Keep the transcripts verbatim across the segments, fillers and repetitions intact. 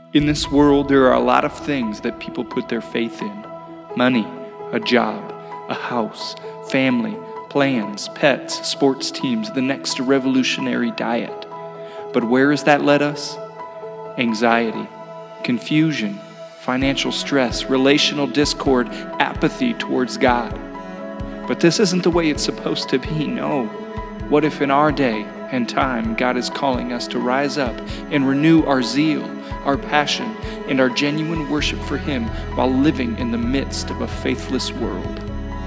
In this world, there are a lot of things that people put their faith in. Money, a job, a house, family, plans, pets, sports teams, the next revolutionary diet. But where has that led us? Anxiety, confusion, financial stress, relational discord, apathy towards God. But this isn't the way it's supposed to be, no. What if in our day and time, God is calling us to rise up and renew our zeal, our passion, and our genuine worship for Him while living in the midst of a faithless world?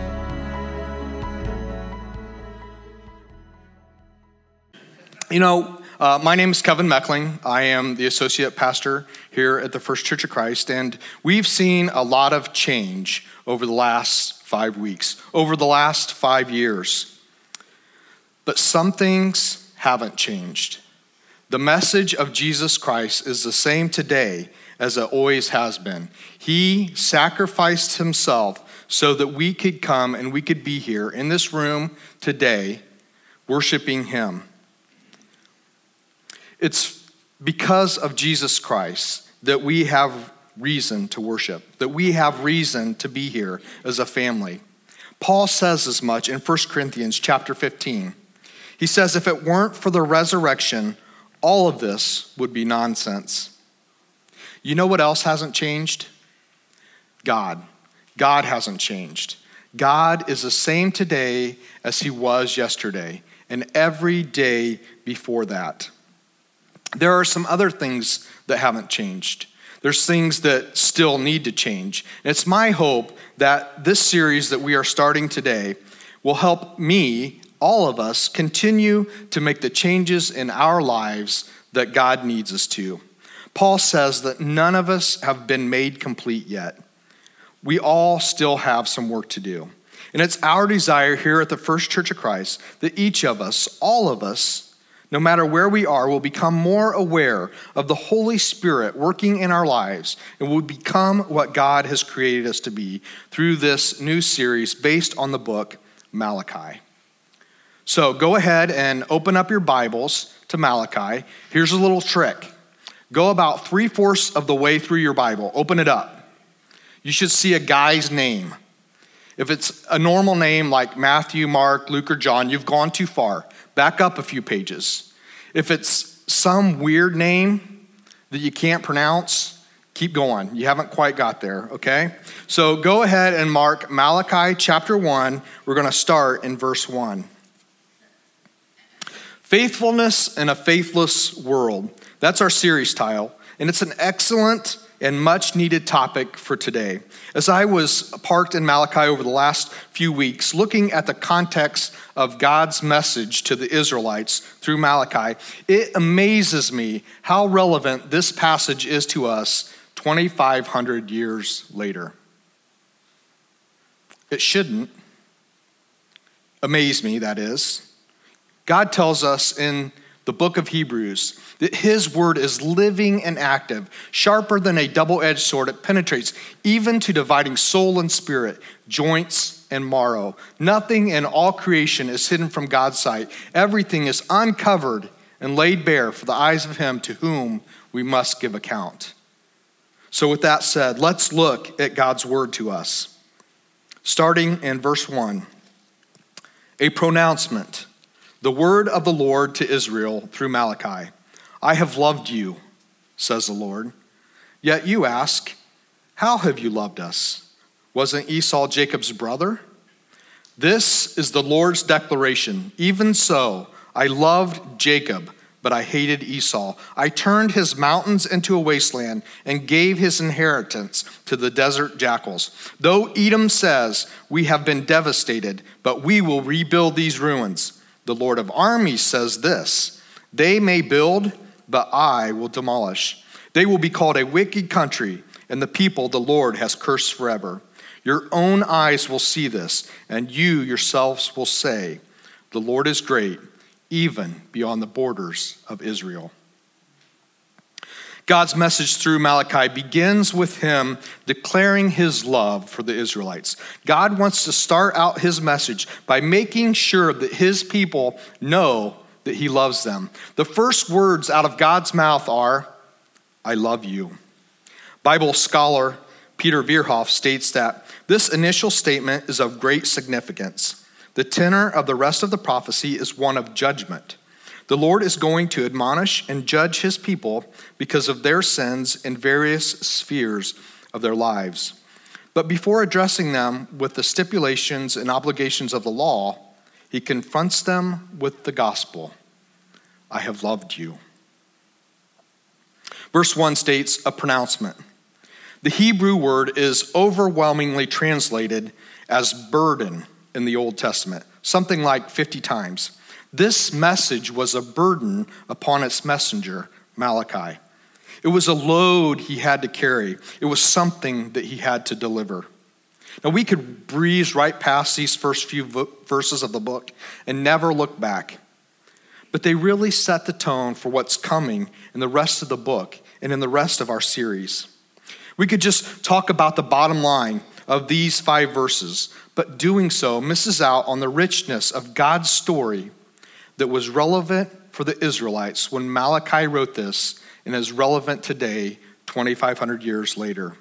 You know, uh, my name is Kevin Meckling. I am the associate pastor here at the First Church of Christ, and we've seen a lot of change over the last five weeks, over the last five years. But some things haven't changed. The message of Jesus Christ is the same today as it always has been. He sacrificed Himself so that we could come and we could be here in this room today worshiping Him. It's because of Jesus Christ that we have reason to worship, that we have reason to be here as a family. Paul says as much in First Corinthians chapter fifteen. He says, if it weren't for the resurrection, all of this would be nonsense. You know what else hasn't changed? God. God hasn't changed. God is the same today as He was yesterday and every day before that. There are some other things that haven't changed. There's things that still need to change. And it's my hope that this series that we are starting today will help me, all of us, continue to make the changes in our lives that God needs us to. Paul says that none of us have been made complete yet. We all still have some work to do. And it's our desire here at the First Church of Christ that each of us, all of us, no matter where we are, will become more aware of the Holy Spirit working in our lives and will become what God has created us to be through this new series based on the book Malachi. So go ahead and open up your Bibles to Malachi. Here's a little trick. Go about three-fourths of the way through your Bible. Open it up. You should see a guy's name. If it's a normal name like Matthew, Mark, Luke, or John, you've gone too far. Back up a few pages. If it's some weird name that you can't pronounce, keep going. You haven't quite got there, okay? So go ahead and mark Malachi chapter one. We're going to start in verse one. Faithfulness in a Faithless World. That's our series title, and it's an excellent and much needed topic for today. As I was parked in Malachi over the last few weeks, looking at the context of God's message to the Israelites through Malachi, it amazes me how relevant this passage is to us twenty-five hundred years later. It shouldn't amaze me, that is. God tells us in the book of Hebrews that His word is living and active, sharper than a double-edged sword. It penetrates even to dividing soul and spirit, joints and marrow. Nothing in all creation is hidden from God's sight. Everything is uncovered and laid bare for the eyes of Him to whom we must give account. So with that said, let's look at God's word to us. Starting in verse one, a pronouncement. The word of the Lord to Israel through Malachi. I have loved you, says the Lord. Yet you ask, how have you loved us? Wasn't Esau Jacob's brother? This is the Lord's declaration. Even so, I loved Jacob, but I hated Esau. I turned his mountains into a wasteland and gave his inheritance to the desert jackals. Though Edom says, we have been devastated, but we will rebuild these ruins. The Lord of armies says this, they may build, but I will demolish. They will be called a wicked country, and the people the Lord has cursed forever. Your own eyes will see this, and you yourselves will say, the Lord is great, even beyond the borders of Israel. God's message through Malachi begins with Him declaring His love for the Israelites. God wants to start out His message by making sure that His people know that He loves them. The first words out of God's mouth are, I love you. Bible scholar Peter Vierhoff states that this initial statement is of great significance. The tenor of the rest of the prophecy is one of judgment. The Lord is going to admonish and judge his people because of their sins in various spheres of their lives. But before addressing them with the stipulations and obligations of the law, he confronts them with the gospel. I have loved you. Verse one states a pronouncement. The Hebrew word is overwhelmingly translated as burden in the Old Testament, something like fifty times. This message was a burden upon its messenger, Malachi. It was a load he had to carry. It was something that he had to deliver. Now, we could breeze right past these first few verses of the book and never look back. But they really set the tone for what's coming in the rest of the book and in the rest of our series. We could just talk about the bottom line of these five verses, but doing so misses out on the richness of God's story that was relevant for the Israelites when Malachi wrote this and is relevant today, twenty-five hundred years later.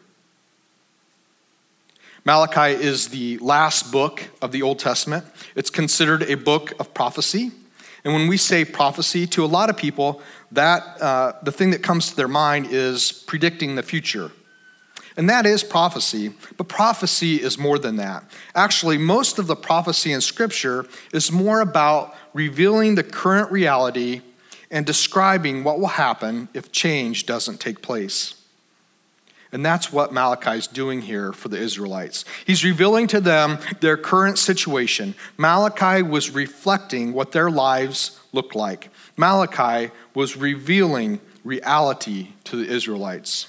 Malachi is the last book of the Old Testament. It's considered a book of prophecy. And when we say prophecy, to a lot of people, that uh, the thing that comes to their mind is predicting the future. And that is prophecy, but prophecy is more than that. Actually, most of the prophecy in Scripture is more about revealing the current reality and describing what will happen if change doesn't take place. And that's what Malachi is doing here for the Israelites. He's revealing to them their current situation. Malachi was reflecting what their lives looked like. Malachi was revealing reality to the Israelites.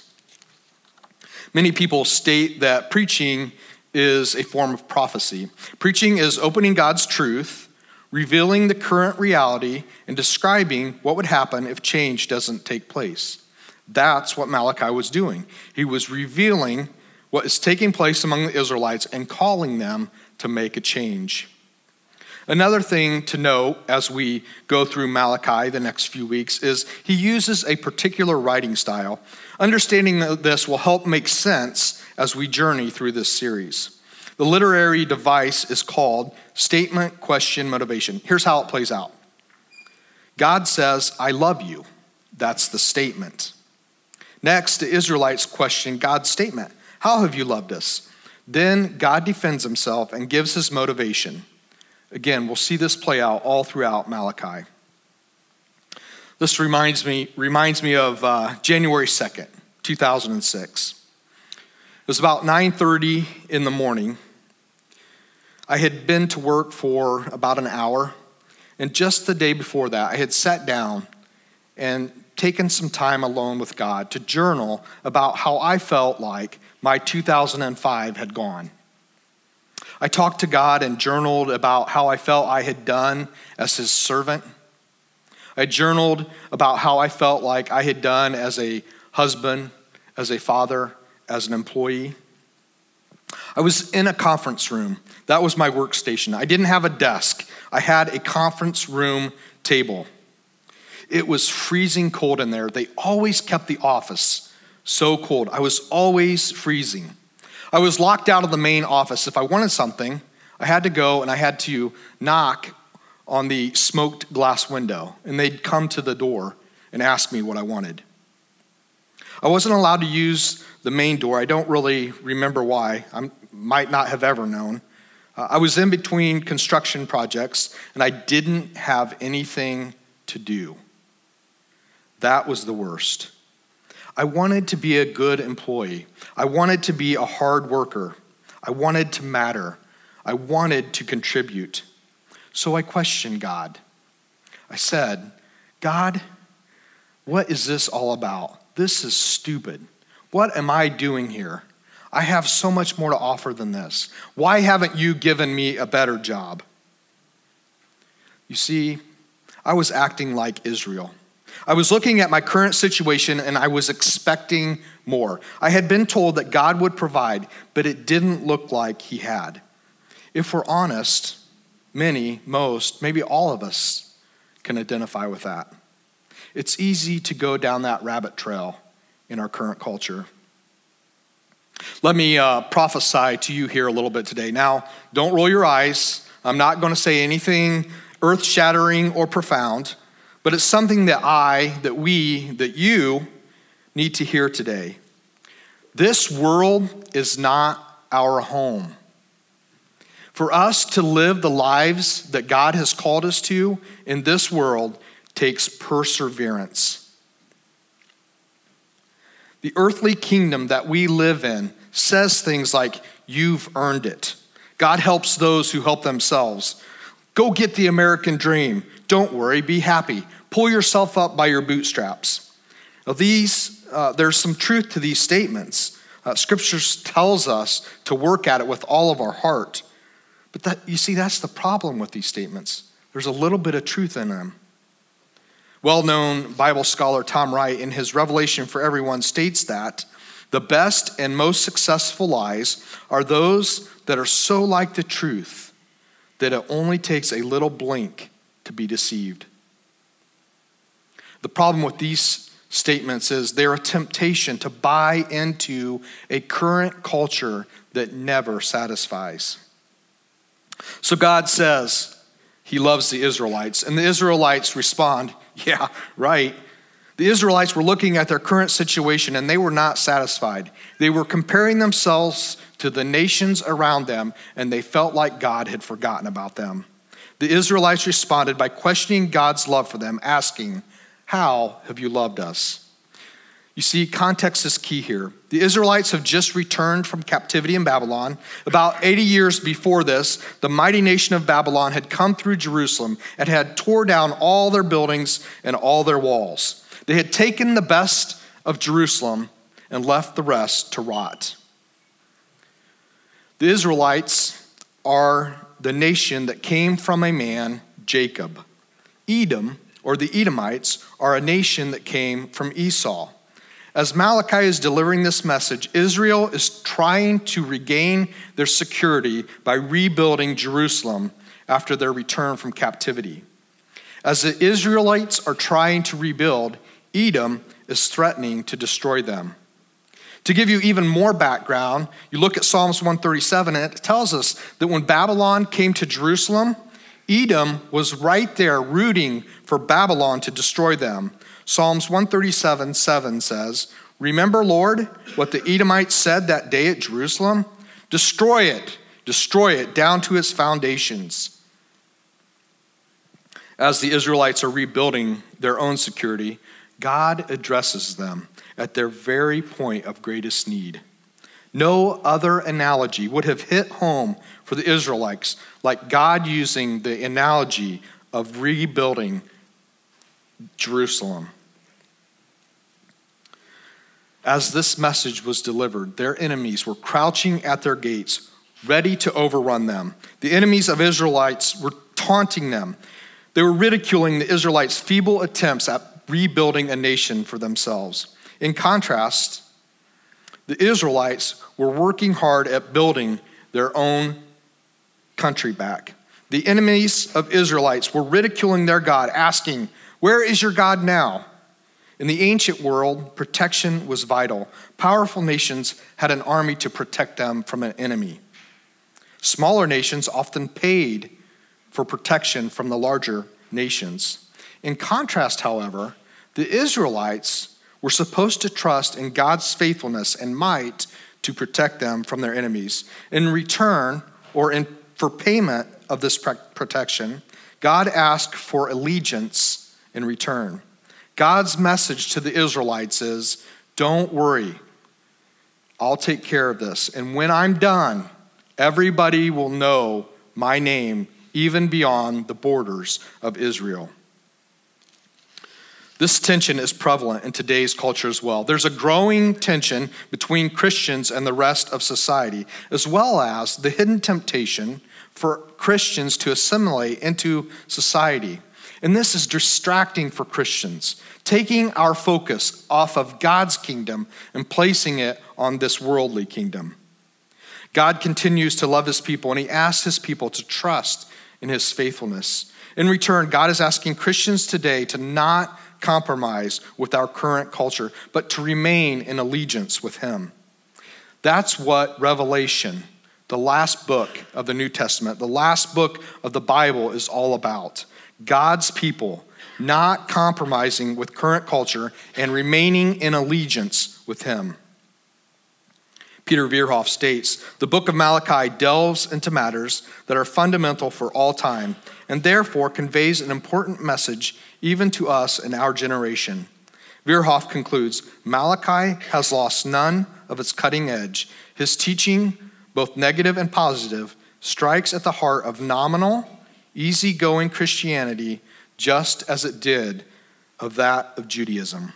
Many people state that preaching is a form of prophecy. Preaching is opening God's truth, revealing the current reality, and describing what would happen if change doesn't take place. That's what Malachi was doing. He was revealing what is taking place among the Israelites and calling them to make a change. Another thing to note as we go through Malachi the next few weeks is he uses a particular writing style. Understanding this will help make sense as we journey through this series. The literary device is called statement, question, motivation. Here's how it plays out. God says, I love you. That's the statement. Next, the Israelites question God's statement. How have you loved us? Then God defends himself and gives his motivation. Again, we'll see this play out all throughout Malachi. This reminds me, reminds me of uh, January second, two thousand six. It was about nine thirty in the morning. I had been to work for about an hour, and just the day before that, I had sat down and taken some time alone with God to journal about how I felt like my two thousand five had gone. I talked to God and journaled about how I felt I had done as his servant. I journaled about how I felt like I had done as a husband, as a father, as an employee. I was in a conference room. That was my workstation. I didn't have a desk. I had a conference room table. It was freezing cold in there. They always kept the office so cold. I was always freezing. I was locked out of the main office. If I wanted something, I had to go and I had to knock on the smoked glass window, and they'd come to the door and ask me what I wanted. I wasn't allowed to use the main door. I don't really remember why. I might not have ever known. Uh, I was in between construction projects, and I didn't have anything to do. That was the worst. I wanted to be a good employee. I wanted to be a hard worker. I wanted to matter. I wanted to contribute. So I questioned God. I said, God, what is this all about? This is stupid. What am I doing here? I have so much more to offer than this. Why haven't you given me a better job? You see, I was acting like Israel. I was looking at my current situation and I was expecting more. I had been told that God would provide, but it didn't look like he had. If we're honest, many, most, maybe all of us can identify with that. It's easy to go down that rabbit trail in our current culture. Let me uh, prophesy to you here a little bit today. Now, don't roll your eyes. I'm not going to say anything earth-shattering or profound, but it's something that I, that we, that you need to hear today. This world is not our home. For us to live the lives that God has called us to in this world takes perseverance. The earthly kingdom that we live in says things like, you've earned it. God helps those who help themselves. Go get the American dream. Don't worry, be happy. Pull yourself up by your bootstraps. Now these, uh, there's some truth to these statements. Uh, Scripture tells us to work at it with all of our heart. But that, you see, that's the problem with these statements. There's a little bit of truth in them. Well-known Bible scholar Tom Wright, in his Revelation for Everyone, states that the best and most successful lies are those that are so like the truth that it only takes a little blink to be deceived. The problem with these statements is they're a temptation to buy into a current culture that never satisfies. So God says he loves the Israelites, and the Israelites respond, yeah, right. The Israelites were looking at their current situation and they were not satisfied. They were comparing themselves to the nations around them and they felt like God had forgotten about them. The Israelites responded by questioning God's love for them, asking, how have you loved us? You see, context is key here. The Israelites have just returned from captivity in Babylon. About eighty years before this, the mighty nation of Babylon had come through Jerusalem and had tore down all their buildings and all their walls. They had taken the best of Jerusalem and left the rest to rot. The Israelites are the nation that came from a man, Jacob. Edom, or the Edomites, are a nation that came from Esau. As Malachi is delivering this message, Israel is trying to regain their security by rebuilding Jerusalem after their return from captivity. As the Israelites are trying to rebuild, Edom is threatening to destroy them. To give you even more background, you look at Psalms one thirty-seven, and it tells us that when Babylon came to Jerusalem, Edom was right there rooting for Babylon to destroy them. Psalms one thirty-seven, seven says, remember, Lord, what the Edomites said that day at Jerusalem? Destroy it, destroy it down to its foundations. As the Israelites are rebuilding their own security, God addresses them at their very point of greatest need. No other analogy would have hit home for the Israelites like God using the analogy of rebuilding Jerusalem. As this message was delivered, their enemies were crouching at their gates, ready to overrun them. The enemies of Israelites were taunting them. They were ridiculing the Israelites' feeble attempts at rebuilding a nation for themselves. In contrast, the Israelites were working hard at building their own country back. The enemies of Israelites were ridiculing their God, asking, where is your God now? In the ancient world, protection was vital. Powerful nations had an army to protect them from an enemy. Smaller nations often paid for protection from the larger nations. In contrast, however, the Israelites were supposed to trust in God's faithfulness and might to protect them from their enemies. In return, or in, for payment of this protection, God asked for allegiance in return. God's message to the Israelites is, don't worry, I'll take care of this. And when I'm done, everybody will know my name even beyond the borders of Israel. This tension is prevalent in today's culture as well. There's a growing tension between Christians and the rest of society, as well as the hidden temptation for Christians to assimilate into society. And this is distracting for Christians, taking our focus off of God's kingdom and placing it on this worldly kingdom. God continues to love his people, and he asks his people to trust in his faithfulness. In return, God is asking Christians today to not compromise with our current culture, but to remain in allegiance with him. That's what Revelation, the last book of the New Testament, the last book of the Bible, is all about. God's people not compromising with current culture and remaining in allegiance with him. Peter Vierhoff states, the book of Malachi delves into matters that are fundamental for all time and therefore conveys an important message even to us in our generation. Vierhoff concludes, Malachi has lost none of its cutting edge. His teaching, both negative and positive, strikes at the heart of nominal, easygoing Christianity just as it did of that of Judaism.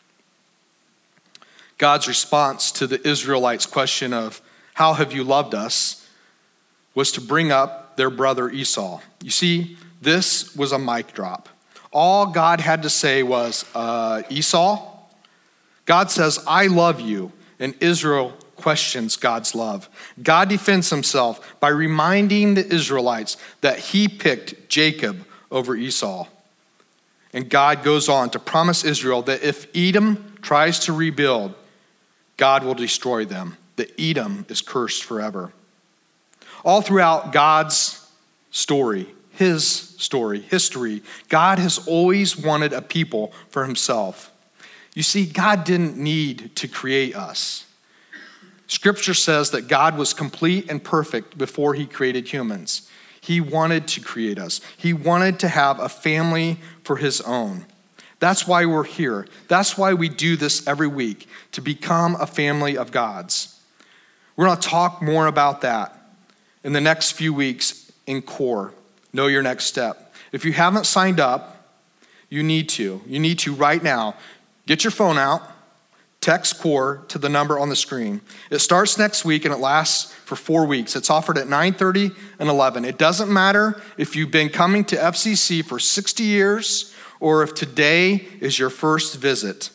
God's response to the Israelites' question of, how have you loved us, was to bring up their brother Esau. You see, this was a mic drop. All God had to say was, uh, Esau? God says, I love you, and Israel questions God's love. God defends himself by reminding the Israelites that he picked Jacob over Esau. And God goes on to promise Israel that if Edom tries to rebuild, God will destroy them. That Edom is cursed forever. All throughout God's story, his story, history, God has always wanted a people for himself. You see, God didn't need to create us. Scripture says that God was complete and perfect before he created humans. He wanted to create us. He wanted to have a family for his own. That's why we're here. That's why we do this every week, to become a family of God's. We're going to talk more about that in the next few weeks in Core, Know Your Next Step. If you haven't signed up, you need to. You need to right now. Get your phone out, text Core to the number on the screen. It starts next week and it lasts for four weeks. It's offered at nine thirty and eleven. It doesn't matter if you've been coming to F C C for sixty years or if today is your first visit.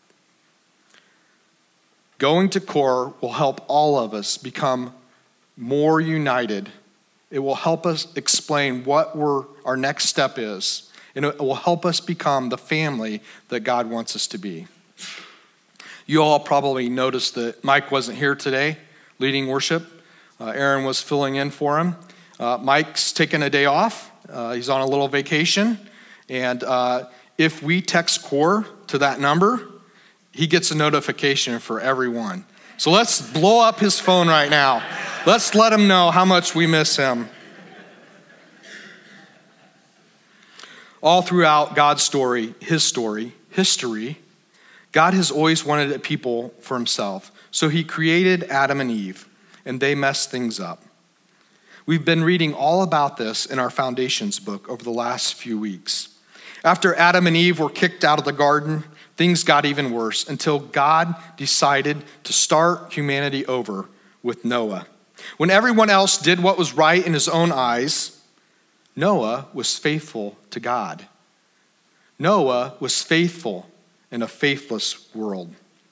Going to Core will help all of us become more united. It will help us explain what we're, our next step is. And it will help us become the family that God wants us to be. You all probably noticed that Mike wasn't here today leading worship. Uh, Aaron was filling in for him. Uh, Mike's taking a day off. Uh, he's on a little vacation. And uh, if we text Core to that number, he gets a notification for everyone. So let's blow up his phone right now. Let's let him know how much we miss him. All throughout God's story, his story, history, God has always wanted a people for himself. So he created Adam and Eve, and they messed things up. We've been reading all about this in our Foundations book over the last few weeks. After Adam and Eve were kicked out of the garden, things got even worse until God decided to start humanity over with Noah. When everyone else did what was right in his own eyes, Noah was faithful to God. Noah was faithful in a faithless world.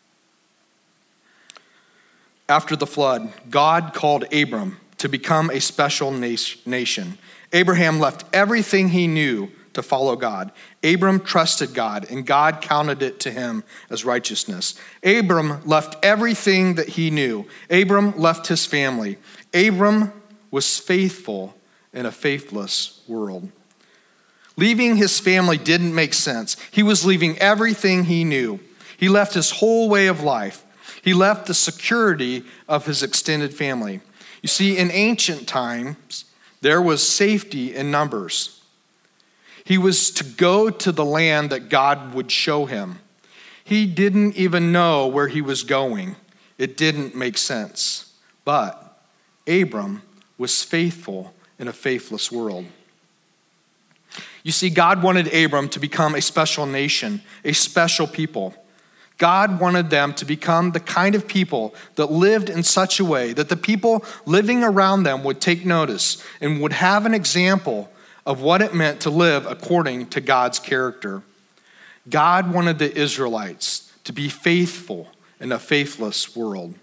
After the flood, God called Abram to become a special nation. Abraham left everything he knew to follow God. Abram trusted God, and God counted it to him as righteousness. Abram left everything that he knew. Abram left his family. Abram was faithful in a faithless world. Leaving his family didn't make sense. He was leaving everything he knew. He left his whole way of life. He left the security of his extended family. You see, in ancient times, there was safety in numbers. He was to go to the land that God would show him. He didn't even know where he was going. It didn't make sense. But Abram was faithful in a faithless world. You see, God wanted Abram to become a special nation, a special people. God wanted them to become the kind of people that lived in such a way that the people living around them would take notice and would have an example of what it meant to live according to God's character. God wanted the Israelites to be faithful in a faithless world.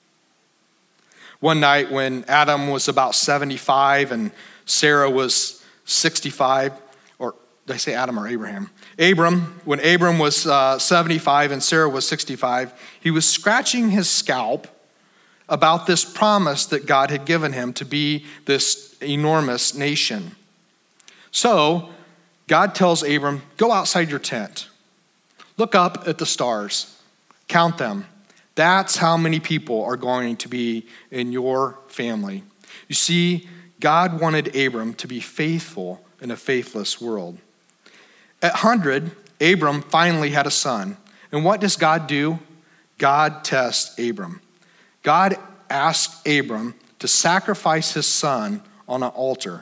One night when Adam was about seventy-five and Sarah was sixty-five, or did I say Adam or Abraham? Abram, when Abram was uh, seventy-five and Sarah was sixty-five, he was scratching his scalp about this promise that God had given him to be this enormous nation. So God tells Abram, go outside your tent. Look up at the stars. Count them. That's how many people are going to be in your family. You see, God wanted Abram to be faithful in a faithless world. At one hundred, Abram finally had a son. And what does God do? God tests Abram. God asked Abram to sacrifice his son on an altar.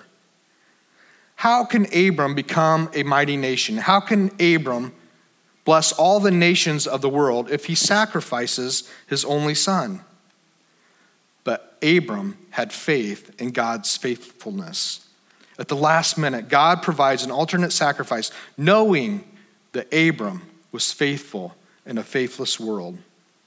How can Abram become a mighty nation? How can Abram bless all the nations of the world if he sacrifices his only son? But Abram had faith in God's faithfulness. At the last minute, God provides an alternate sacrifice, knowing that Abram was faithful in a faithless world.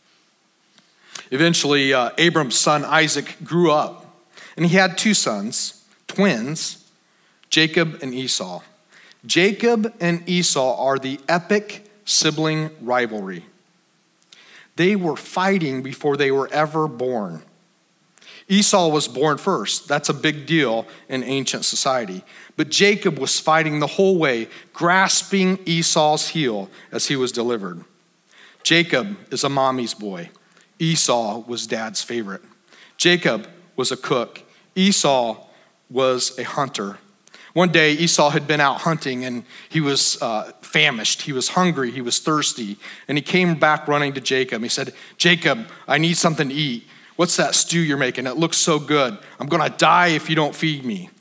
Eventually, uh, Abram's son Isaac grew up, and he had two sons, twins, Jacob and Esau. Jacob and Esau are the epic sibling rivalry. They were fighting before they were ever born. Esau was born first. That's a big deal in ancient society. But Jacob was fighting the whole way, grasping Esau's heel as he was delivered. Jacob is a mommy's boy. Esau was dad's favorite. Jacob was a cook. Esau was a hunter. One day, Esau had been out hunting, and he was uh, famished. He was hungry. He was thirsty. And he came back running to Jacob. He said, Jacob, I need something to eat. What's that stew you're making? It looks so good. I'm going to die if you don't feed me.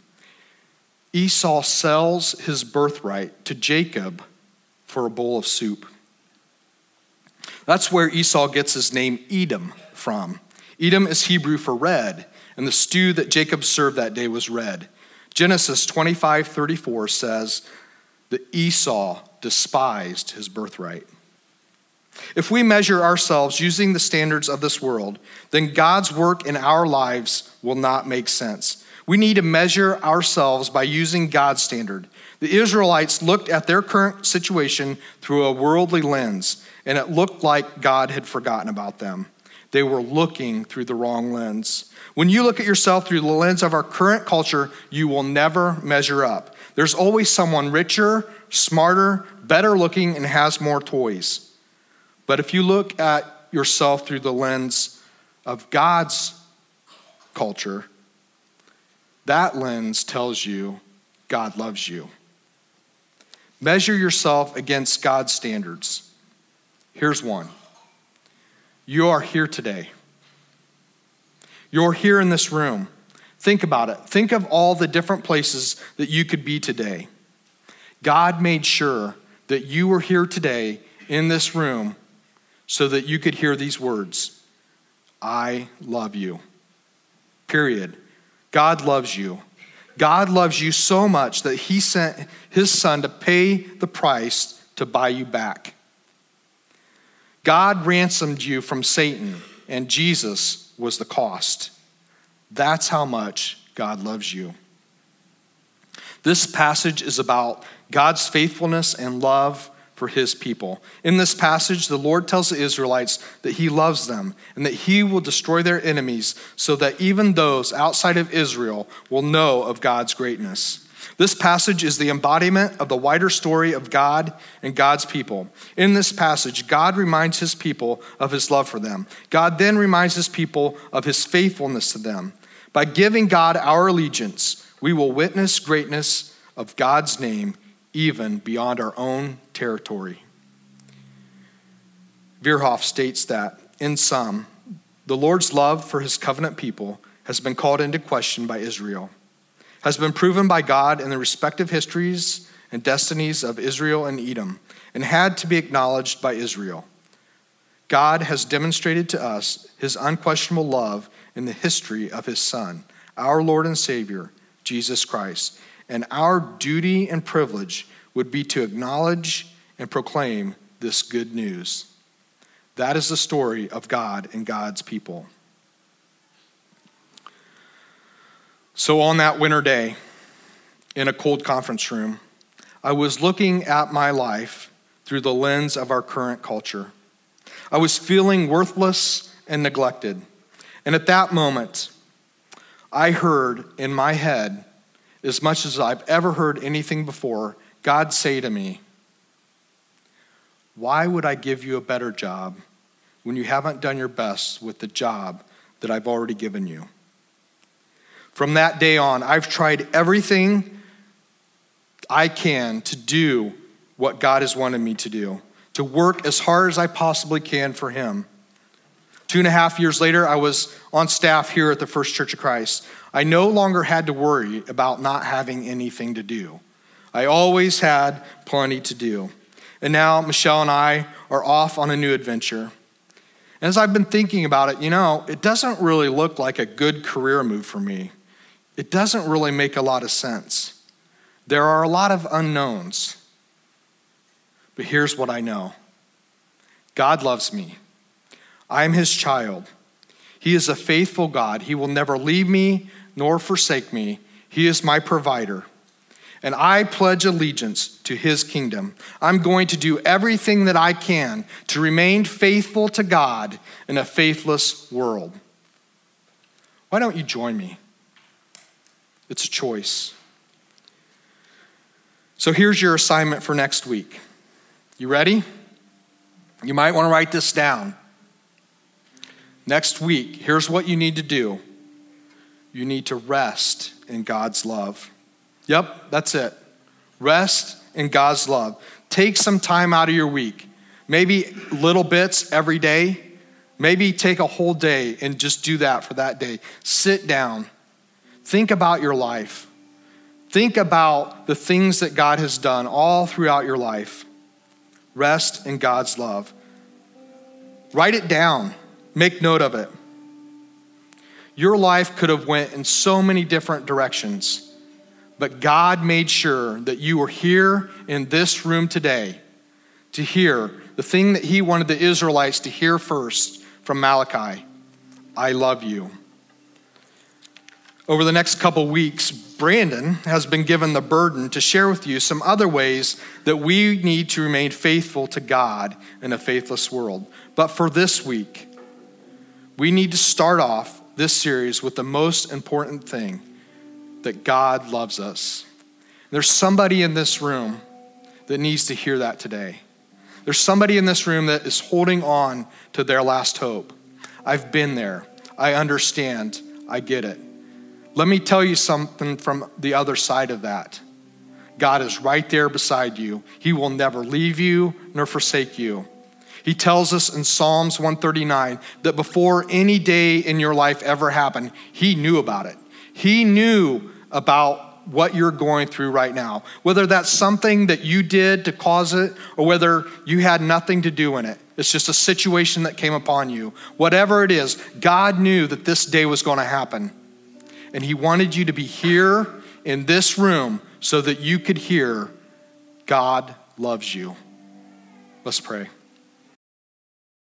Esau sells his birthright to Jacob for a bowl of soup. That's where Esau gets his name Edom from. Edom is Hebrew for red, and the stew that Jacob served that day was red. Genesis twenty-five thirty-four says that Esau despised his birthright. If we measure ourselves using the standards of this world, then God's work in our lives will not make sense. We need to measure ourselves by using God's standard. The Israelites looked at their current situation through a worldly lens, and it looked like God had forgotten about them. They were looking through the wrong lens. When you look at yourself through the lens of our current culture, you will never measure up. There's always someone richer, smarter, better looking, and has more toys. But if you look at yourself through the lens of God's culture, that lens tells you God loves you. Measure yourself against God's standards. Here's one. You are here today. You're here in this room. Think about it. Think of all the different places that you could be today. God made sure that you were here today in this room so that you could hear these words, I love you. Period. God loves you. God loves you so much that he sent his son to pay the price to buy you back. God ransomed you from Satan, and Jesus was the cost. That's how much God loves you. This passage is about God's faithfulness and love for his people. In this passage, the Lord tells the Israelites that he loves them and that he will destroy their enemies so that even those outside of Israel will know of God's greatness. This passage is the embodiment of the wider story of God and God's people. In this passage, God reminds his people of his love for them. God then reminds his people of his faithfulness to them. By giving God our allegiance, we will witness greatness of God's name even beyond our own territory. Verhoff states that, in sum, the Lord's love for his covenant people has been called into question by Israel, has been proven by God in the respective histories and destinies of Israel and Edom, and had to be acknowledged by Israel. God has demonstrated to us his unquestionable love in the history of his Son, our Lord and Savior, Jesus Christ. And our duty and privilege would be to acknowledge and proclaim this good news. That is the story of God and God's people. So on that winter day, in a cold conference room, I was looking at my life through the lens of our current culture. I was feeling worthless and neglected. And at that moment, I heard in my head, as much as I've ever heard anything before, God say to me, why would I give you a better job when you haven't done your best with the job that I've already given you? From that day on, I've tried everything I can to do what God has wanted me to do, to work as hard as I possibly can for him. Two and a half years later, I was on staff here at the First Church of Christ. I no longer had to worry about not having anything to do. I always had plenty to do. And now Michelle and I are off on a new adventure. And as I've been thinking about it, you know, it doesn't really look like a good career move for me. It doesn't really make a lot of sense. There are a lot of unknowns. But here's what I know. God loves me. I am his child. He is a faithful God. He will never leave me nor forsake me. He is my provider. And I pledge allegiance to his kingdom. I'm going to do everything that I can to remain faithful to God in a faithless world. Why don't you join me? It's a choice. So here's your assignment for next week. You ready? You might want to write this down. Next week, here's what you need to do. You need to rest in God's love. Yep, that's it. Rest in God's love. Take some time out of your week. Maybe little bits every day. Maybe take a whole day and just do that for that day. Sit down. Think about your life. Think about the things that God has done all throughout your life. Rest in God's love. Write it down. Make note of it. Your life could have went in so many different directions, but God made sure that you were here in this room today to hear the thing that he wanted the Israelites to hear first from Malachi. I love you. Over the next couple weeks, Brandon has been given the burden to share with you some other ways that we need to remain faithful to God in a faithless world. But for this week, we need to start off this series with the most important thing, that God loves us. There's somebody in this room that needs to hear that today. There's somebody in this room that is holding on to their last hope. I've been there. I understand. I get it. Let me tell you something from the other side of that. God is right there beside you. He will never leave you nor forsake you. He tells us in Psalms one thirty-nine that before any day in your life ever happened, he knew about it. He knew about what you're going through right now, whether that's something that you did to cause it or whether you had nothing to do in it. It's just a situation that came upon you. Whatever it is, God knew that this day was going to happen. And he wanted you to be here in this room so that you could hear God loves you. Let's pray.